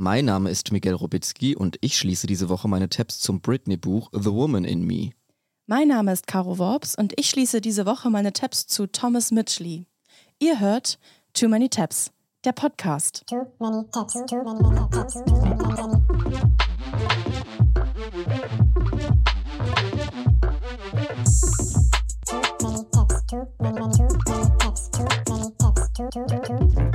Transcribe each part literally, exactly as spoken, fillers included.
Mein Name ist Miguel Robitzky und ich schließe diese Woche meine Tabs zum Britney-Buch The Woman in Me. Mein Name ist Caro Worps und ich schließe diese Woche meine Tabs zu Thomas Midgley. Ihr hört Too Many Tabs, der Podcast. Too many tabs, too many, many tabs, too many, many. Too many tabs, too many, many, too many tabs, too many tabs, too, too, too, too.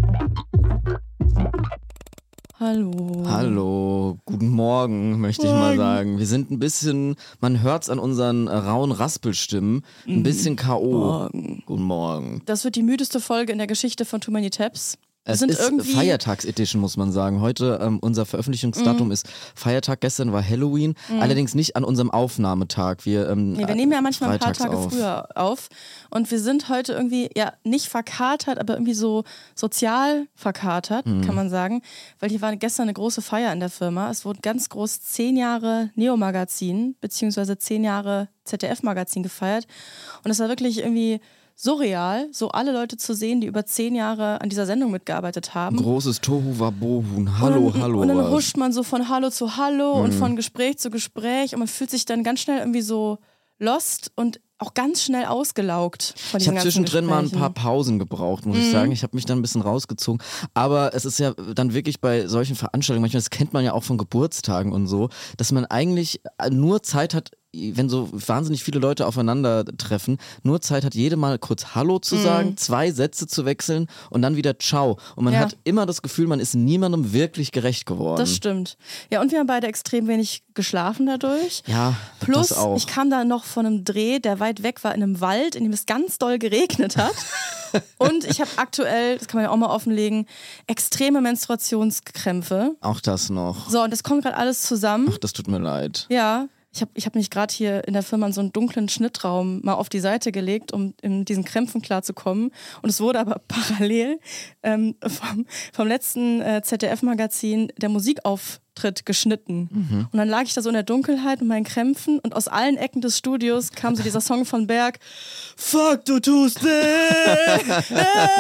Hallo. Hallo, guten Morgen, möchte ich mal sagen. Wir sind ein bisschen, man hört es an unseren äh, rauen Raspelstimmen, ein bisschen K O. Morgen. Guten Morgen. Das wird die müdeste Folge in der Geschichte von Too Many Tabs. Wir Es sind ist irgendwie Feiertags-Edition, muss man sagen. Heute, ähm, unser Veröffentlichungsdatum Mhm. ist Feiertag, gestern war Halloween, allerdings nicht an unserem Aufnahmetag. Wir, ähm, Nee, wir nehmen ja manchmal ein paar freitags Tage auf. früher auf und wir sind heute irgendwie, ja, nicht verkatert, aber irgendwie so sozial verkatert, Mhm. kann man sagen, weil hier war gestern eine große Feier in der Firma. Es wurde ganz groß zehn Jahre Neo-Magazin beziehungsweise zehn Jahre Z D F-Magazin gefeiert und es war wirklich irgendwie surreal, so alle Leute zu sehen, die über zehn Jahre an dieser Sendung mitgearbeitet haben. Großes Tohu Wabohu, hallo, und dann, hallo. Und dann was. huscht man so von Hallo zu Hallo und von Gespräch zu Gespräch und man fühlt sich dann ganz schnell irgendwie so lost und auch ganz schnell ausgelaugt von Ich diesen habe ganzen zwischendrin mal ein Gesprächen. paar Pausen gebraucht, muss ich sagen. Ich habe mich dann ein bisschen rausgezogen. Aber es ist ja dann wirklich bei solchen Veranstaltungen, manchmal, das kennt man ja auch von Geburtstagen und so, dass man eigentlich nur Zeit hat, wenn so wahnsinnig viele Leute aufeinandertreffen, nur Zeit hat, jede Mal kurz Hallo zu sagen, zwei Sätze zu wechseln und dann wieder Ciao. Und man Ja. hat immer das Gefühl, man ist niemandem wirklich gerecht geworden. Das stimmt. Ja, und wir haben beide extrem wenig geschlafen dadurch. Ja, Plus, das auch. ich kam da noch von einem Dreh, der weit weg war, in einem Wald, in dem es ganz doll geregnet hat. Und ich habe aktuell, das kann man ja auch mal offenlegen, extreme Menstruationskrämpfe. Auch das noch. So, und das kommt gerade alles zusammen. Ach, das tut mir leid. Ja, ich habe ich hab mich gerade hier in der Firma in so einen dunklen Schnittraum mal auf die Seite gelegt, um in diesen Krämpfen klarzukommen. Und es wurde aber parallel ähm, vom, vom letzten äh, Z D F-Magazin der Musikauftritt geschnitten. Mhm. Und dann lag ich da so in der Dunkelheit mit meinen Krämpfen und aus allen Ecken des Studios kam so dieser Song von Berg. Fuck, du tust weh!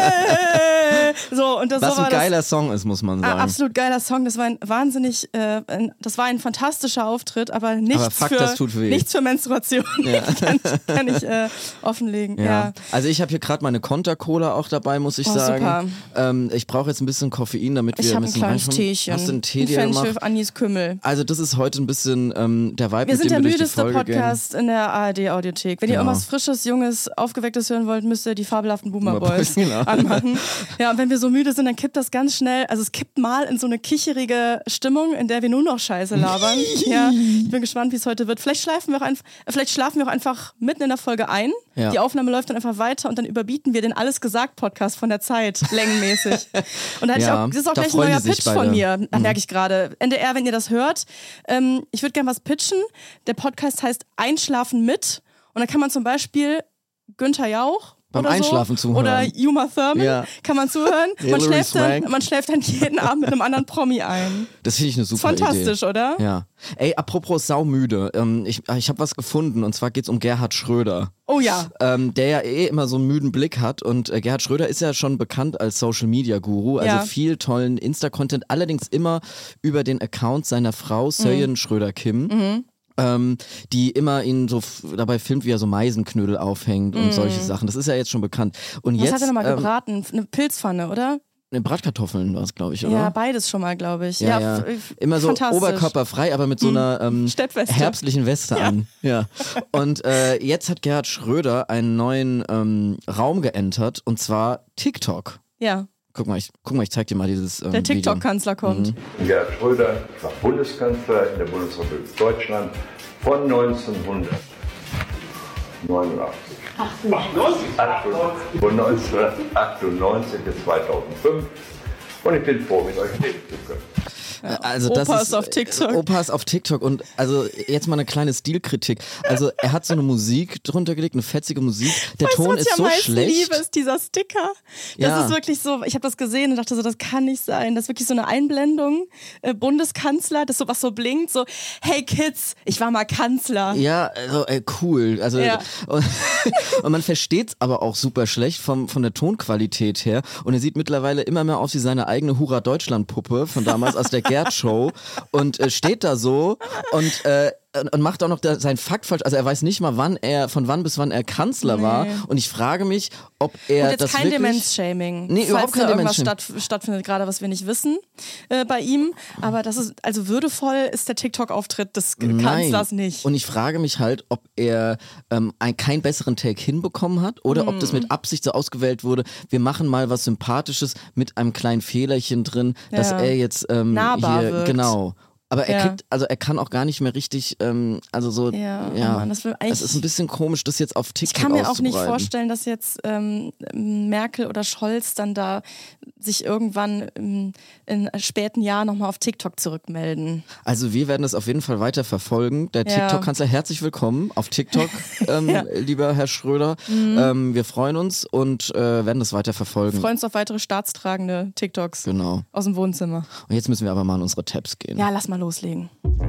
Äh. So, und das Was war ein das, geiler Song ist, muss man Ah, sagen. absolut geiler Song. Das war ein wahnsinnig, äh, ein, das war ein fantastischer Auftritt, aber nichts, Aber fuck, für, das tut weh. nichts für Menstruation. Ja. kann ich, kann ich äh, offenlegen. Ja. Ja. Also ich habe hier gerade meine Konter-Cola auch dabei, muss ich Oh, sagen. Ähm, ich brauche jetzt ein bisschen Koffein, damit wir Ich ein habe ein bisschen kleines reinkommen. Teechen. Hast du einen Tee ein dir Fenchel, gemacht? Anis Kümmel. Also das ist heute ein bisschen ähm, der Vibe, Wir mit sind dem der wir durch die müdeste Folge Podcast in der A R D-Audiothek. Wenn ihr Genau. irgendwas Frisches, Junges, Aufgewecktes hören wollt, müsst ihr die fabelhaften Boomer Boomer Boys Boys, genau. anmachen. Ja, und wenn wir so müde sind, dann kippt das ganz schnell. Also es kippt mal in so eine kicherige Stimmung, in der wir nur noch Scheiße labern. Ja, ich bin gespannt, wie es heute wird. Vielleicht schlafen wir auch einfach, vielleicht schlafen wir auch einfach mitten in der Folge ein. Ja. Die Aufnahme läuft dann einfach weiter und dann überbieten wir den Alles-Gesagt-Podcast von der Zeit, längenmäßig. Und da hatte Ja, ich auch, das ist auch da gleich ein freuen neuer die sich Pitch beide. von mir, da merke ich gerade. N D R, wenn ihr das hört, ähm, ich würde gerne was pitchen. Der Podcast heißt Einschlafen mit und dann kann man zum Beispiel Günther Jauch Beim oder Einschlafen so, zuhören. oder Uma Thurman, Ja. kann man zuhören. Man Hilary schläft, dann, Swank. man schläft dann jeden Abend mit einem anderen Promi ein. Das finde ich eine super Fantastisch, Idee. oder? Ja. Ey, apropos saumüde. Ähm, ich ich habe was gefunden und zwar geht's um Gerhard Schröder. Oh ja. Ähm, der ja eh immer so einen müden Blick hat und äh, Gerhard Schröder ist ja schon bekannt als Social-Media-Guru, also Ja. viel tollen Insta-Content, allerdings immer über den Account seiner Frau Söyen Schröder-Kim. Mhm. Ähm, die immer ihn so f- dabei filmt, wie er so Meisenknödel aufhängt und solche Sachen. Das ist ja jetzt schon bekannt. Und Mhm. Was jetzt hat er nochmal ähm, gebraten? Eine Pilzpfanne, oder? ne, Bratkartoffeln war es, glaube ich, oder? Ja, beides schon mal, glaube ich. Ja, Ja, ja. f- Immer so fantastisch. oberkörperfrei, aber mit so einer ähm, Steppweste. herbstlichen Weste Ja. an. Ja. Und äh, jetzt hat Gerhard Schröder einen neuen ähm, Raum geentert und zwar TikTok. Ja, Guck mal, ich, guck mal, ich zeig dir mal dieses ähm, der Video. TikTok-Kanzler kommt. Gerhard Schröder war Bundeskanzler in der Bundesrepublik Deutschland von neunzehnhundertneunundachtzig. achtundneunzig. Von neunzehnhundertachtundneunzig bis zweitausendfünf. Und ich bin froh, mit euch reden zu können. Also das Opas ist, auf TikTok. Opas auf TikTok und also jetzt mal eine kleine Stilkritik. Also er hat so eine Musik drunter gelegt, eine fetzige Musik. Der Weißt du, Ton was ich ist am so meisten schlecht. liebe, ist dieser Sticker. Das Ja. ist wirklich so, ich habe das gesehen und dachte so, das kann nicht sein. Das ist wirklich so eine Einblendung, äh, Bundeskanzler, das so was so blinkt, so, hey Kids, ich war mal Kanzler. Ja, also, äh, cool. Also Ja. und, und man versteht es aber auch super schlecht vom, von der Tonqualität her. Und er sieht mittlerweile immer mehr aus wie seine eigene Hurra-Deutschland-Puppe von damals aus der Gerd-Show und äh, steht da so und äh, und macht auch noch da sein Fakt falsch. Also er weiß nicht mal, wann er, von wann bis wann er Kanzler Nee. war. Und ich frage mich, ob er Und jetzt das kein wirklich... Demenz-Shaming. Nee, überhaupt falls kein da irgendwas Demenz-Shaming. statt, stattfindet, gerade was wir nicht wissen äh, bei ihm. Aber das ist, also würdevoll ist der TikTok-Auftritt des Kanzlers nicht. Und ich frage mich halt, ob er ähm, ein, keinen besseren Take hinbekommen hat oder ob das mit Absicht so ausgewählt wurde. Wir machen mal was Sympathisches mit einem kleinen Fehlerchen drin, dass Ja. er jetzt ähm, Nahbar hier, wirkt. genau. Aber er Ja. kriegt, also er kann auch gar nicht mehr richtig, ähm, also so, Ja, oh ja, Mann, das will eigentlich- es ist ein bisschen komisch, das jetzt auf TikTok Ich kann mir auch nicht auszubreiten. vorstellen, dass jetzt ähm, Merkel oder Scholz dann da sich irgendwann im, in späten Jahren nochmal auf TikTok zurückmelden. Also wir werden das auf jeden Fall weiter verfolgen. Der Ja. TikTok-Kanzler, herzlich willkommen auf TikTok, ähm, Ja. Mhm. lieber Herr Schröder. Ähm, wir freuen uns und äh, werden das weiter verfolgen. Freuen uns auf weitere staatstragende TikToks Genau. aus dem Wohnzimmer. Und jetzt müssen wir aber mal in unsere Tabs gehen. Ja, lass mal loslegen.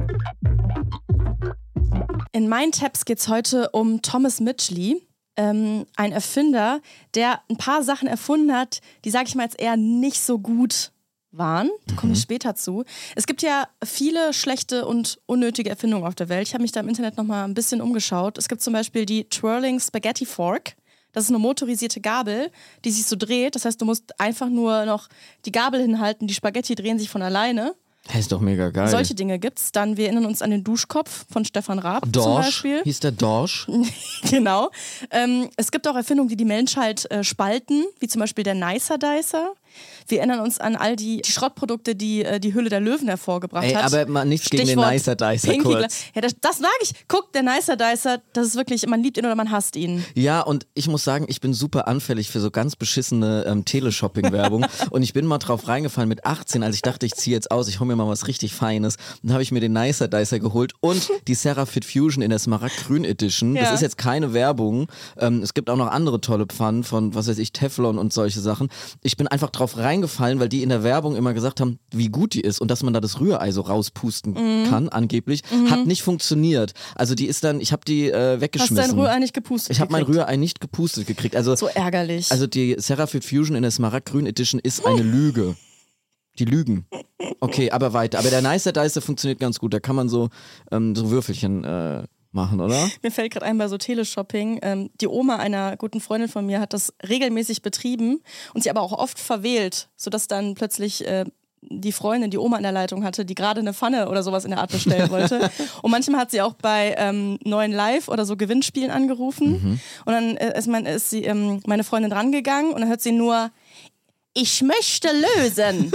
In meinen Tabs geht es heute um Thomas Mitchell, ähm, ein Erfinder, der ein paar Sachen erfunden hat, die, sag ich mal, jetzt eher nicht so gut waren. Da komme ich später zu. Es gibt ja viele schlechte und unnötige Erfindungen auf der Welt. Ich habe mich da im Internet nochmal ein bisschen umgeschaut. Es gibt zum Beispiel die Twirling Spaghetti Fork. Das ist eine motorisierte Gabel, die sich so dreht. Das heißt, du musst einfach nur noch die Gabel hinhalten, die Spaghetti drehen sich von alleine. Das ist doch mega geil. Solche Dinge gibt's. Dann, wir erinnern uns an den Duschkopf von Stefan Raab zum Dorsch, Beispiel. hieß der Dorsch? Genau. Ähm, es gibt auch Erfindungen, die die Menschheit äh, spalten, wie zum Beispiel der Nicer Dicer. Wir erinnern uns an all die, die Schrottprodukte, die äh, die Hülle der Löwen hervorgebracht Ey, hat. aber mal nichts gegen den Stichwort Nicer Dicer Pinky kurz. Gla- Ja, das, das sag ich. Guck, der Nicer Dicer, das ist wirklich, man liebt ihn oder man hasst ihn. Ja, und ich muss sagen, ich bin super anfällig für so ganz beschissene ähm, Teleshopping-Werbung. Und ich bin mal drauf reingefallen mit achtzehn, als ich dachte, ich ziehe jetzt aus, ich hole mir mal was richtig Feines. Dann habe ich mir den Nicer Dicer geholt und die Serafit Fusion in der Smaragd-Grün Edition. Das Ja. ist jetzt keine Werbung. Ähm, es gibt auch noch andere tolle Pfannen von, was weiß ich, Teflon und solche Sachen. Ich bin einfach drauf reingefallen, weil die in der Werbung immer gesagt haben, wie gut die ist und dass man da das Rührei so rauspusten Mhm. kann, angeblich. Hat nicht funktioniert. Also die ist dann, ich habe die äh, Hast weggeschmissen. dein Rührei nicht gepustet Ich habe mein gekriegt? Rührei nicht gepustet gekriegt. Also, So ärgerlich. also die Serafit Fusion in der Smaragd-Grün Edition ist eine Lüge. Die lügen. Okay, aber weiter. Aber der Nicer Dicer funktioniert ganz gut. Da kann man so, ähm, so Würfelchen äh, machen, oder? Mir fällt gerade ein bei so Teleshopping, ähm, die Oma einer guten Freundin von mir hat das regelmäßig betrieben und sie aber auch oft verwählt, sodass dann plötzlich äh, die Freundin, die Oma in der Leitung hatte, die gerade eine Pfanne oder sowas in der Art bestellen wollte. Und manchmal hat sie auch bei ähm, neuen Live oder so Gewinnspielen angerufen. Mhm. Und dann äh, ist, mein, ist sie, ähm, meine Freundin rangegangen und dann hört sie nur, ich möchte lösen.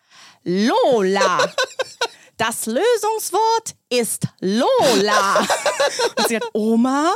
Lola. Das Lösungswort ist Lola. Und sie hat, Oma?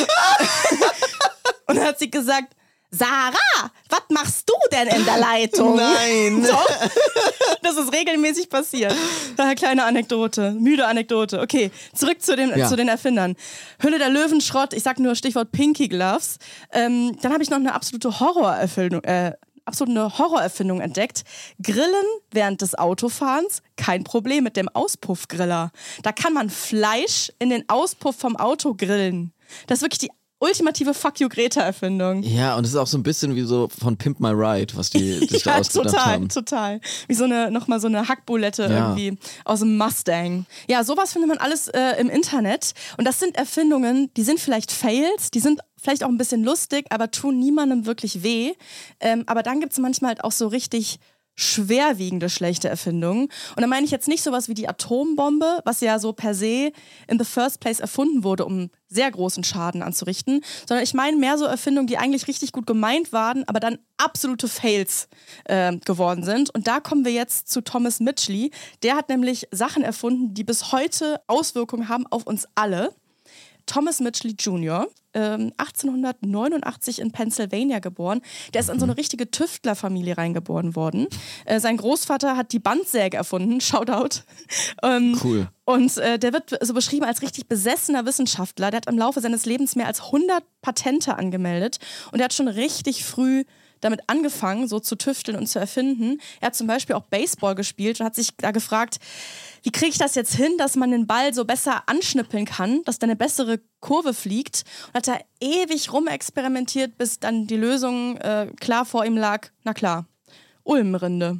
Und dann hat sie gesagt, Sarah, was machst du denn in der Leitung? Nein. Doch. Das ist regelmäßig passiert. Daher kleine Anekdote, müde Anekdote. Okay, zurück zu den, Ja. zu den Erfindern. Hülle der Löwenschrott, ich sag nur Stichwort Pinky Gloves. Ähm, dann habe ich noch eine absolute Horrorerfindung, äh, absolute Horrorerfindung entdeckt. Grillen während des Autofahrens, kein Problem mit dem Auspuffgriller. Da kann man Fleisch in den Auspuff vom Auto grillen. Das ist wirklich die ultimative Fuck you Greta-Erfindung. Ja, und es ist auch so ein bisschen wie so von Pimp My Ride, was die sich da Ja, ausgedacht total, haben. total. Wie so eine, nochmal so eine Hackbulette Ja. irgendwie aus dem Mustang. Ja, sowas findet man alles äh, im Internet. Und das sind Erfindungen, die sind vielleicht Fails, die sind vielleicht auch ein bisschen lustig, aber tun niemandem wirklich weh. Ähm, aber dann gibt es manchmal halt auch so richtig schwerwiegende schlechte Erfindungen. Und da meine ich jetzt nicht sowas wie die Atombombe, was ja so per se in the first place erfunden wurde, um sehr großen Schaden anzurichten, sondern ich meine mehr so Erfindungen, die eigentlich richtig gut gemeint waren, aber dann absolute Fails äh, geworden sind. Und da kommen wir jetzt zu Thomas Mitchell. Der hat nämlich Sachen erfunden, die bis heute Auswirkungen haben auf uns alle. Thomas Mitchell Junior, ähm, achtzehnhundertneunundachtzig in Pennsylvania geboren. Der ist in so eine richtige Tüftlerfamilie reingeboren worden. Äh, sein Großvater hat die Bandsäge erfunden, Shoutout. Ähm, Cool. Und äh, der wird so beschrieben als richtig besessener Wissenschaftler. Der hat im Laufe seines Lebens mehr als hundert Patente angemeldet und er hat schon richtig früh damit angefangen, so zu tüfteln und zu erfinden. Er hat zum Beispiel auch Baseball gespielt und hat sich da gefragt, wie kriege ich das jetzt hin, dass man den Ball so besser anschnippeln kann, dass da eine bessere Kurve fliegt. Und hat da ewig rumexperimentiert, bis dann die Lösung äh, klar vor ihm lag. Na klar, Ulmrinde.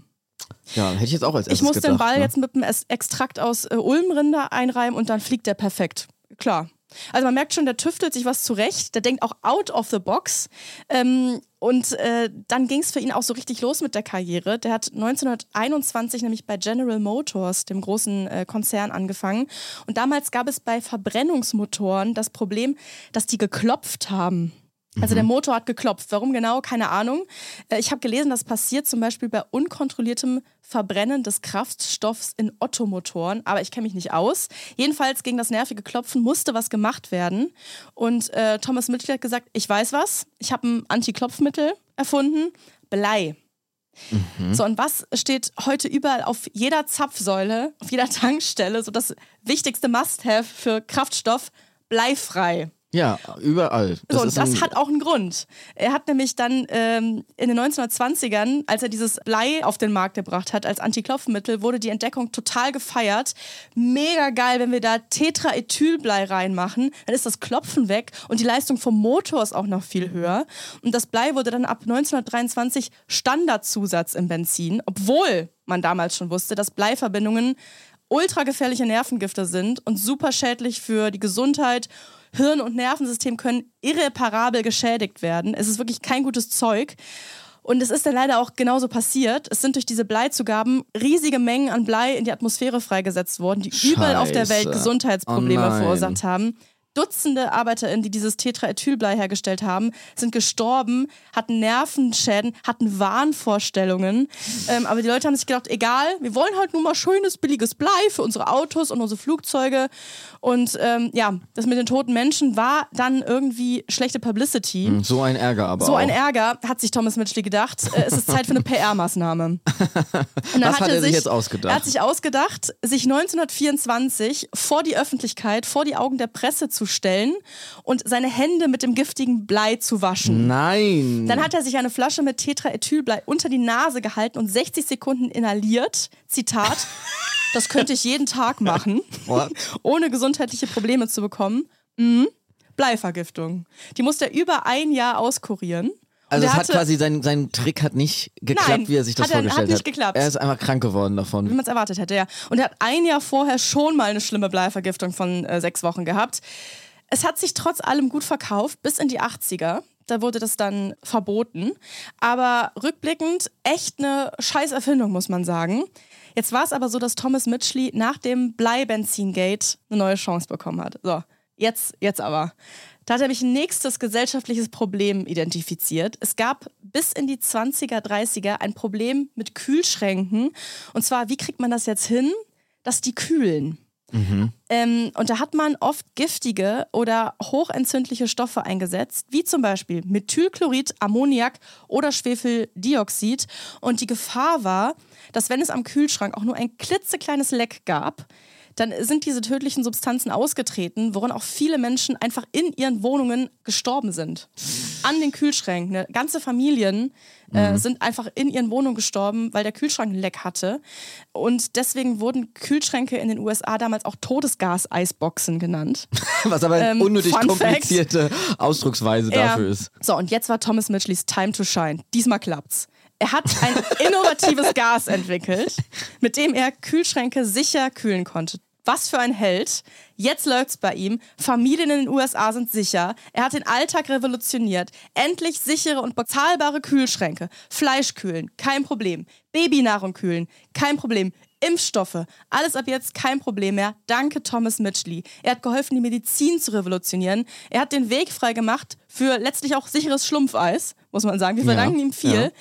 Ja, hätte ich jetzt auch als erstes Ich muss gedacht, den Ball ne? jetzt mit einem Es- Extrakt aus äh, Ulmrinder einreiben und dann fliegt der perfekt. Klar. Also man merkt schon, der tüftelt sich was zurecht, der denkt auch out of the box. Ähm, und äh, dann ging es für ihn auch so richtig los mit der Karriere. Der hat neunzehnhunderteinundzwanzig nämlich bei General Motors, dem großen äh, Konzern, angefangen. Und damals gab es bei Verbrennungsmotoren das Problem, dass die geklopft haben. Also der Motor hat geklopft. Warum genau? Keine Ahnung. Äh, Ich habe gelesen, das passiert zum Beispiel bei unkontrolliertem Verbrennen des Kraftstoffs in Ottomotoren. Aber ich kenne mich nicht aus. Jedenfalls gegen das nervige Klopfen musste was gemacht werden. Und äh, Thomas Mitchell hat gesagt, ich weiß was. Ich habe ein Anti-Klopfmittel erfunden. Blei. Mhm. So, und was steht heute überall auf jeder Zapfsäule, auf jeder Tankstelle? So das wichtigste Must-Have für Kraftstoff, bleifrei. Ja, überall. Das So, und ist das ein, hat auch einen Grund. Er hat nämlich dann ähm, in den neunzehnhundertzwanzigern, als er dieses Blei auf den Markt gebracht hat als Antiklopfmittel, wurde die Entdeckung total gefeiert. Mega geil, wenn wir da Tetraethylblei reinmachen, dann ist das Klopfen weg und die Leistung vom Motor ist auch noch viel höher. Und das Blei wurde dann ab neunzehnhundertdreiundzwanzig Standardzusatz im Benzin, obwohl man damals schon wusste, dass Bleiverbindungen ultra gefährliche Nervengifte sind und super schädlich für die Gesundheit. Hirn- und Nervensystem können irreparabel geschädigt werden. Es ist wirklich kein gutes Zeug. Und es ist dann leider auch genauso passiert. Es sind durch diese Bleizugaben riesige Mengen an Blei in die Atmosphäre freigesetzt worden, die Scheiße. überall auf der Welt Gesundheitsprobleme Oh nein. verursacht haben. Dutzende ArbeiterInnen, die dieses Tetraethylblei hergestellt haben, sind gestorben, hatten Nervenschäden, hatten Wahnvorstellungen. Ähm, aber die Leute haben sich gedacht, egal, wir wollen halt nur mal schönes, billiges Blei für unsere Autos und unsere Flugzeuge. Und ähm, ja, das mit den toten Menschen war dann irgendwie schlechte Publicity. So ein Ärger aber So auch. ein Ärger, hat sich Thomas Mitchell gedacht. Äh, es ist Zeit für eine P R-Maßnahme. Und dann Was hat er sich jetzt ausgedacht? Er hat sich ausgedacht, sich neunzehnhundertvierundzwanzig vor die Öffentlichkeit, vor die Augen der Presse zu stellen und seine Hände mit dem giftigen Blei zu waschen. Nein. Dann hat er sich eine Flasche mit Tetraethylblei unter die Nase gehalten und sechzig Sekunden inhaliert. Zitat, das könnte ich jeden Tag machen, What? ohne gesundheitliche Probleme zu bekommen. Mhm. Bleivergiftung. Die musste er über ein Jahr auskurieren. Also Und es er hat hatte- quasi, sein, sein Trick hat nicht geklappt, Nein, wie er sich das hat er- hat vorgestellt nicht hat. geklappt. Er ist einfach krank geworden Wie davon. man es erwartet hätte, ja. Und er hat ein Jahr vorher schon mal eine schlimme Bleivergiftung von äh, sechs Wochen gehabt. Es hat sich trotz allem gut verkauft, bis in die achtziger. Da wurde das dann verboten. Aber rückblickend echt eine scheiß Erfindung, muss man sagen. Jetzt war es aber so, dass Thomas Mitchell nach dem Blei-Benzin-Gate eine neue Chance bekommen hat. So, jetzt, jetzt aber. Da hat er nämlich ein nächstes gesellschaftliches Problem identifiziert. Es gab bis in die zwanziger, dreißiger ein Problem mit Kühlschränken. Und zwar, wie kriegt man das jetzt hin, dass die kühlen? Mhm. Ähm, und da hat man oft giftige oder hochentzündliche Stoffe eingesetzt, wie zum Beispiel Methylchlorid, Ammoniak oder Schwefeldioxid. Und die Gefahr war, dass wenn es am Kühlschrank auch nur ein klitzekleines Leck gab, dann sind diese tödlichen Substanzen ausgetreten, woran auch viele Menschen einfach in ihren Wohnungen gestorben sind. An den Kühlschränken. Ne? Ganze Familien äh, Mhm. sind einfach in ihren Wohnungen gestorben, weil der Kühlschrank ein Leck hatte. Und deswegen wurden Kühlschränke in den U S A damals auch Todesgas-Eisboxen genannt. Was aber eine Ähm, unnötig Fun komplizierte Ausdrucksweise dafür ist. So, und jetzt war Thomas Mitchells Time to Shine. Diesmal klappt's. Er hat ein innovatives Gas entwickelt, mit dem er Kühlschränke sicher kühlen konnte. Was für ein Held. Jetzt läuft's bei ihm. Familien in den U S A sind sicher. Er hat den Alltag revolutioniert. Endlich sichere und bezahlbare Kühlschränke. Fleisch kühlen, kein Problem. Babynahrung kühlen, kein Problem. Impfstoffe, alles ab jetzt kein Problem mehr. Danke Thomas Mitchell. Er hat geholfen, die Medizin zu revolutionieren. Er hat den Weg frei gemacht für letztlich auch sicheres Schlumpfeis, muss man sagen. Wir verdanken Ja, ihm viel. ja.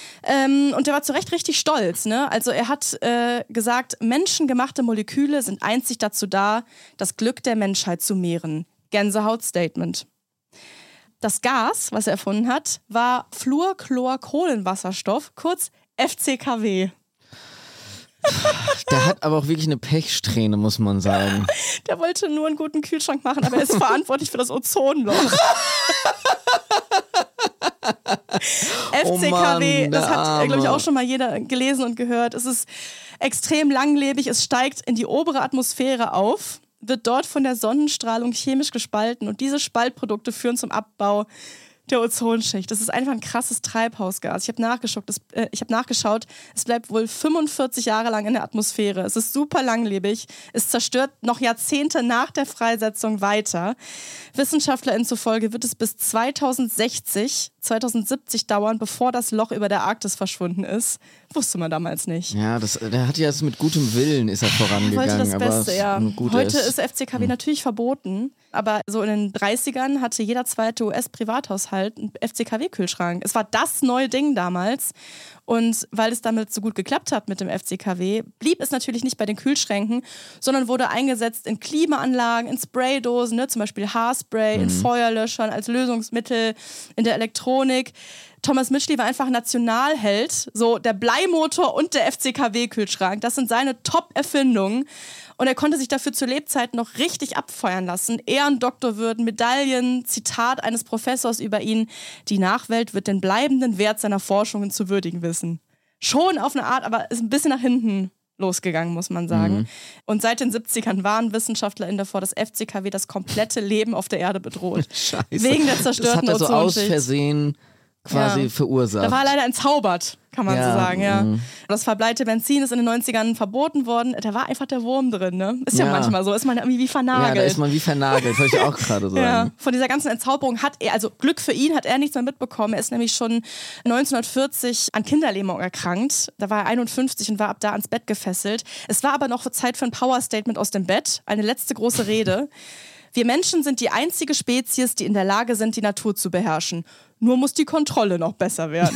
Ähm, und er war zu Recht richtig stolz. Ne? Also er hat äh, gesagt, menschengemachte Moleküle sind einzig dazu da, das Glück der Menschheit zu mehren. Gänsehaut-Statement. Das Gas, was er erfunden hat, war Fluorchlorkohlenwasserstoff, kurz F C K W. Der hat aber auch wirklich eine Pechsträhne, muss man sagen. Der wollte nur einen guten Kühlschrank machen, aber er ist verantwortlich für das Ozonloch. F C K W, Oh Mann, das der hat, glaube ich, Arme. auch schon mal jeder gelesen und gehört. Es ist extrem langlebig, es steigt in die obere Atmosphäre auf, wird dort von der Sonnenstrahlung chemisch gespalten und diese Spaltprodukte führen zum Abbau der Ozonschicht. Das ist einfach ein krasses Treibhausgas. Ich habe nachgeschaut, es, äh, ich hab nachgeschaut, es bleibt wohl fünfundvierzig Jahre lang in der Atmosphäre. Es ist super langlebig. Es zerstört noch Jahrzehnte nach der Freisetzung weiter. WissenschaftlerInnen zufolge wird es bis zweitausendsechzig, zweitausendsiebzig dauern, bevor das Loch über der Arktis verschwunden ist. Wusste man damals nicht. Ja, das, der hat ja jetzt mit gutem Willen ist er vorangegangen. Wollte das aber Beste, ja. Gut Heute ist, ist F C K W hm. natürlich verboten, aber so in den dreißigern hatte jeder zweite U S-Privathaushalt einen F C K W-Kühlschrank. Es war das neue Ding damals. Und weil es damit so gut geklappt hat mit dem F C K W, blieb es natürlich nicht bei den Kühlschränken, sondern wurde eingesetzt in Klimaanlagen, in Spraydosen, ne, zum Beispiel Haarspray, mhm. in Feuerlöschern, als Lösungsmittel, in der Elektronik. Thomas Mitschly war einfach Nationalheld, so der Bleimotor und der F C K W-Kühlschrank. Das sind seine Top-Erfindungen. Und er konnte sich dafür zu Lebzeiten noch richtig abfeuern lassen. Ehrendoktorwürden, Medaillen, Zitat eines Professors über ihn. Die Nachwelt wird den bleibenden Wert seiner Forschungen zu würdigen wissen. Schon auf eine Art, aber ist ein bisschen nach hinten losgegangen, muss man sagen. Mhm. Und seit den siebzigern waren WissenschaftlerInnen davor, dass F C K W das komplette Leben auf der Erde bedroht. Scheiße. Wegen der zerstörten Das hat er so aus Ozonschicht. Versehen quasi ja. verursacht. Da war er leider entzaubert, kann man ja, so sagen, ja. Mm. Das verbleite Benzin ist in den neunzigern verboten worden. Da war einfach der Wurm drin, ne? Ist ja, ja manchmal so, ist man irgendwie wie vernagelt. Ja, da ist man wie vernagelt, wollte ich auch gerade sagen. Ja. Von dieser ganzen Entzauberung hat er, also Glück für ihn, hat er nichts mehr mitbekommen. Er ist nämlich schon neunzehnhundertvierzig an Kinderlähmung erkrankt. Da war er einundfünfzig und war ab da ans Bett gefesselt. Es war aber noch Zeit für ein Power-Statement aus dem Bett. Eine letzte große Rede. Wir Menschen sind die einzige Spezies, die in der Lage sind, die Natur zu beherrschen. Nur muss die Kontrolle noch besser werden.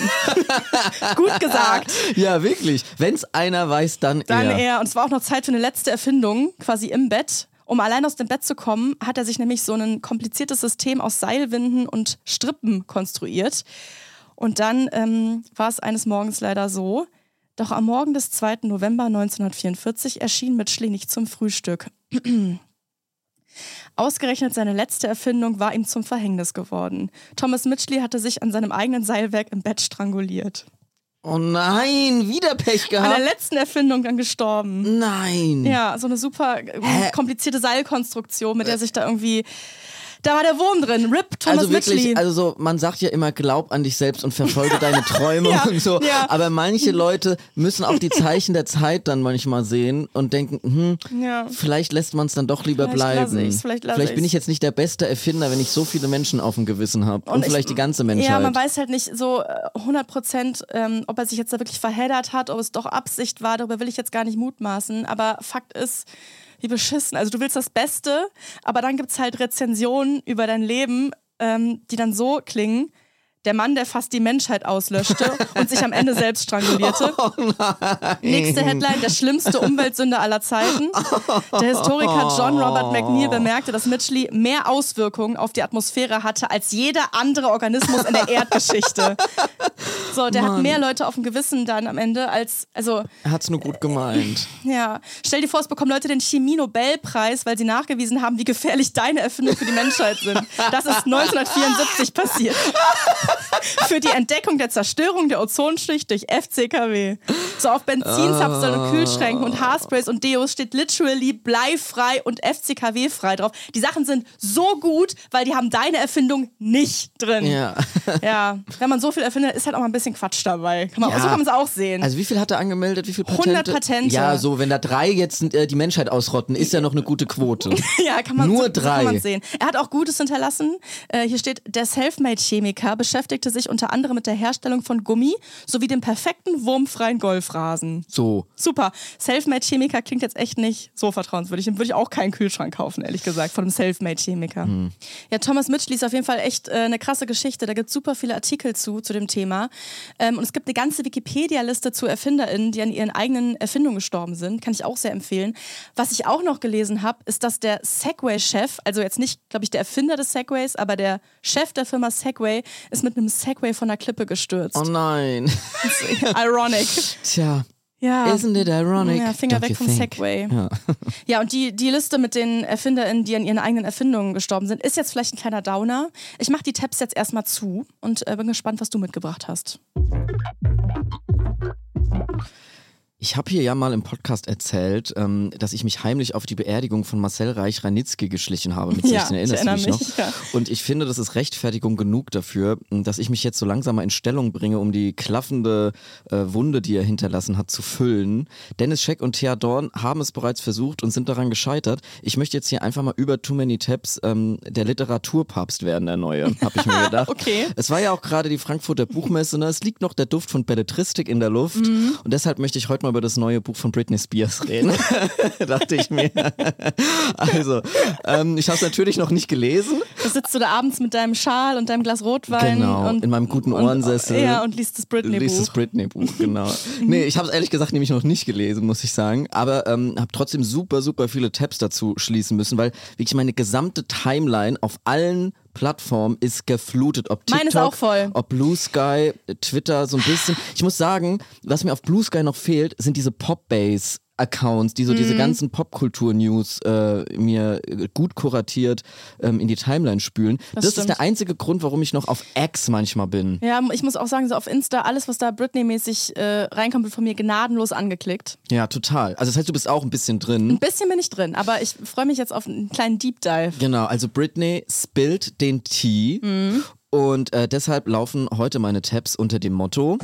Gut gesagt. Ja, wirklich. Wenn es einer weiß, dann, dann er. er. Dann er. Und es war auch noch Zeit für eine letzte Erfindung, quasi im Bett. Um allein aus dem Bett zu kommen, hat er sich nämlich so ein kompliziertes System aus Seilwinden und Strippen konstruiert. Und dann ähm, war es eines Morgens leider so, doch am Morgen des zweiten November neunzehnhundertvierundvierzig erschien Mitschly nicht zum Frühstück. Ausgerechnet seine letzte Erfindung war ihm zum Verhängnis geworden. Thomas Mitschly hatte sich an seinem eigenen Seilwerk im Bett stranguliert. Oh nein, wieder Pech gehabt. An der letzten Erfindung dann gestorben. Nein. Ja, so eine super Hä? komplizierte Seilkonstruktion, mit der sich da irgendwie... Da war der Wurm drin. Rip Thomas Also wirklich, Mitschly. also so, man sagt ja immer, glaub an dich selbst und verfolge deine Träume Ja, und so. ja. Aber manche Leute müssen auch die Zeichen der Zeit dann manchmal sehen und denken, hm, Ja. vielleicht lässt man es dann doch lieber Vielleicht bleiben. lass ich's, vielleicht lass vielleicht bin ich's. ich jetzt nicht der beste Erfinder, wenn ich so viele Menschen auf dem Gewissen habe. Und, ich- vielleicht die ganze Menschheit. Ja, man weiß halt nicht so äh, hundert Prozent, ähm, ob er sich jetzt da wirklich verheddert hat, ob es doch Absicht war, darüber will ich jetzt gar nicht mutmaßen. Aber Fakt ist, wie beschissen. Also du willst das Beste, aber dann gibt es halt Rezensionen über dein Leben, ähm, die dann so klingen: Der Mann, der fast die Menschheit auslöschte und sich am Ende selbst strangulierte. Oh nein. Nächste Headline: Der schlimmste Umweltsünder aller Zeiten. Der Historiker John Robert McNeil bemerkte, dass Mitschly mehr Auswirkungen auf die Atmosphäre hatte als jeder andere Organismus in der Erdgeschichte. So, der hat Mann. mehr Leute auf dem Gewissen dann am Ende als, also, Er hat's nur gut gemeint. ja. Stell dir vor, es bekommen Leute den Chemie-Nobelpreis, weil sie nachgewiesen haben, wie gefährlich deine Erfindungen für die Menschheit sind. Das ist neunzehnhundertvierundsiebzig passiert. Für die Entdeckung der Zerstörung der Ozonschicht durch F C K W. So auf Benzinzapfsäulen und Kühlschränken und Haarsprays und Deos steht literally bleifrei und F C K W-frei drauf. Die Sachen sind so gut, weil die haben deine Erfindung nicht drin. Ja. Ja, wenn man so viel erfindet, ist halt auch mal ein bisschen Quatsch dabei. Kann man, Ja. So kann man es auch sehen. Also wie viel hat er angemeldet? Wie viel Patente? hundert Patente. Ja, so, wenn da drei jetzt äh, die Menschheit ausrotten, ist ja noch eine gute Quote. Ja, kann man, Nur so, drei. So kann man sehen. Er hat auch Gutes hinterlassen. Äh, hier steht, der Selfmade-Chemiker beschäftigte sich unter anderem mit der Herstellung von Gummi sowie dem perfekten wurmfreien Golfrasen. So. Super. Selfmade-Chemiker klingt jetzt echt nicht so vertrauenswürdig. Dem würde ich auch keinen Kühlschrank kaufen, ehrlich gesagt, von einem Selfmade-Chemiker. Hm. Ja, Thomas Mitschly ist auf jeden Fall echt äh, eine krasse Geschichte. Da gibt es super viele Artikel zu, zu dem Thema. Ähm, und es gibt eine ganze Wikipedia-Liste zu ErfinderInnen, die an ihren eigenen Erfindungen gestorben sind. Kann ich auch sehr empfehlen. Was ich auch noch gelesen habe, ist, dass der Segway-Chef, also jetzt nicht, glaube ich, der Erfinder des Segways, aber der Chef der Firma Segway ist mit einem Segway von der Klippe gestürzt. Oh nein. Ironic. Tja. Ja. Isn't it ironic? Ja, Finger Don't weg you vom think? Segway. Ja. Ja, und die, die Liste mit den ErfinderInnen, die an ihren eigenen Erfindungen gestorben sind, ist jetzt vielleicht ein kleiner Downer. Ich mache die Tabs jetzt erstmal zu und äh, bin gespannt, was du mitgebracht hast. Ich habe hier ja mal im Podcast erzählt, ähm, dass ich mich heimlich auf die Beerdigung von Marcel Reich-Ranitzky geschlichen habe mit Ja, sechzehn, ich erinnerst du dich erinnere noch? mich, ja. Und ich finde, das ist Rechtfertigung genug dafür, dass ich mich jetzt so langsam mal in Stellung bringe, um die klaffende äh, Wunde, die er hinterlassen hat, zu füllen. Dennis Scheck und Thea Dorn haben es bereits versucht und sind daran gescheitert. Ich möchte jetzt hier einfach mal über Too Many Tabs ähm, der Literaturpapst werden, der Neue, habe ich mir gedacht. Okay. Es war ja auch gerade die Frankfurter Buchmesse, ne? Es liegt noch der Duft von Belletristik in der Luft Mhm. und deshalb möchte ich heute mal über das neue Buch von Britney Spears reden, dachte ich mir. Also, ähm, ich habe es natürlich noch nicht gelesen. Da sitzt du da abends mit deinem Schal und deinem Glas Rotwein. Genau, und, in meinem guten und, Ohrensessel. Ja, und liest das Britney-Buch. Liest das Britney-Buch, genau. Nee, ich habe es ehrlich gesagt nämlich noch nicht gelesen, muss ich sagen, aber ähm, habe trotzdem super, super viele Tabs dazu schließen müssen, weil wirklich meine gesamte Timeline auf allen Plattform ist geflutet. Ob TikTok, Meine ist auch voll. ob Blue Sky, Twitter, so ein bisschen. Ich muss sagen, was mir auf Blue Sky noch fehlt, sind diese Pop-Base Accounts, die so Mhm. diese ganzen Popkultur-News äh, mir gut kuratiert ähm, in die Timeline spülen. Das Das, ist stimmt. der einzige Grund, warum ich noch auf X manchmal bin. Ja, ich muss auch sagen, so auf Insta, alles, was da Britney-mäßig äh, reinkommt, wird von mir gnadenlos angeklickt. Ja, total. Also das heißt, du bist auch ein bisschen Ein drin. bisschen bin ich drin, aber ich freue mich jetzt auf einen kleinen Deep Dive. Genau, also Britney spillt den Tee und äh, deshalb laufen heute meine Tabs unter dem Motto: